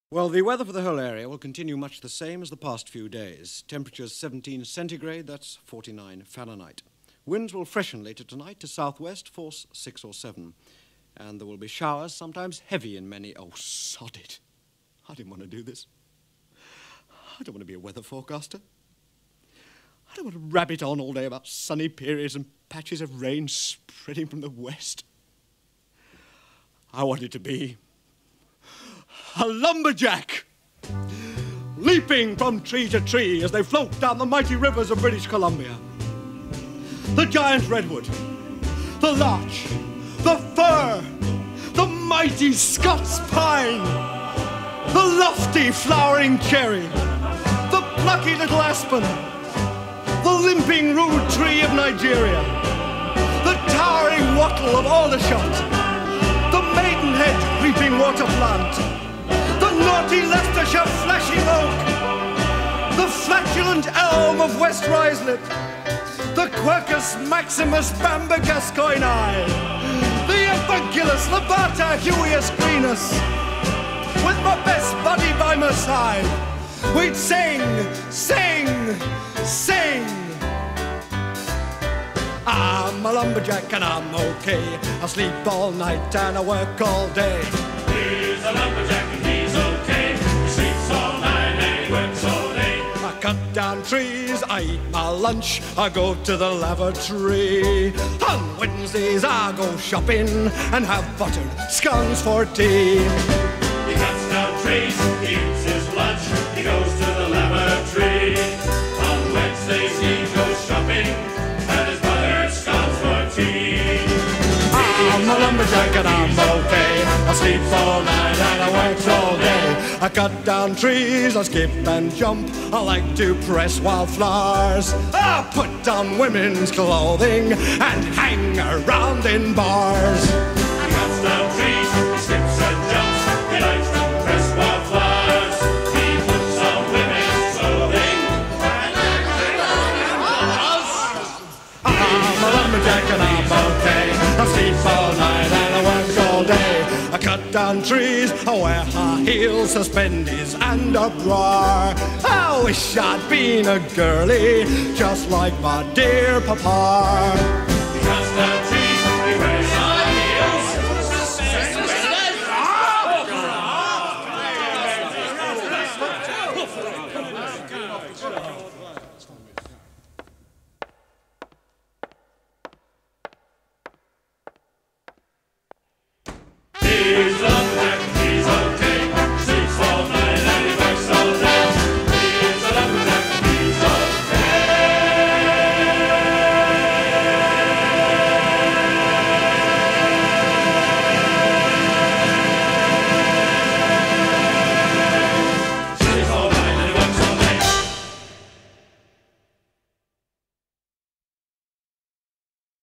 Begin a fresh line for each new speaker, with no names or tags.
Well, the weather for the whole area will continue much the same as the past few days. Temperatures 17 centigrade, that's 49 Fahrenheit. Winds will freshen later tonight to southwest, force 6 or 7. And there will be showers, sometimes heavy in many... Oh, sod it. I didn't want to do this. I don't want to be a weather forecaster. I don't want to rabbit on all day about sunny periods and patches of rain spreading from the west. I want it to be a lumberjack, leaping from tree to tree as they float down the mighty rivers of British Columbia. The giant redwood, the larch, the fir, the mighty Scots pine, the lofty flowering cherry, the plucky little aspen, the limping rude tree of Nigeria, the towering wattle of Aldershot, the maidenhead creeping water plant, the naughty Leicestershire flashing oak, the flatulent elm of West Ruislip, the Quercus maximus bamba gascoignei, the Ephagilus labata huius greenus. With my best buddy by my side, we'd sing, sing, sing. I'm a lumberjack and I'm okay. I sleep all night and I work all day.
He's a lumberjack and he's okay. He sleeps all night and he works all day.
I cut down trees, I eat my lunch, I go to the lavatory. On Wednesdays I go shopping and have buttered scones for tea.
He cuts down trees, he eats his lunch, he goes to the lavatory. On Wednesdays he goes shopping and his buttered scones for tea.
I'm a lumberjack and I'm okay. I sleep all night and I work all day. I cut down trees, I skip and jump. I like to press wildflowers. I put on women's clothing and hang around in bars.
He cuts down trees, he skips and jumps, he likes to press wildflowers. He puts on women's clothing and hangs around in bars.
I'm a lumberjack and I'm okay. I sleep all night and I work all day. I cut down trees, I wear high heels, suspenders and a bra. I wish I'd been a girlie, just like my dear papa.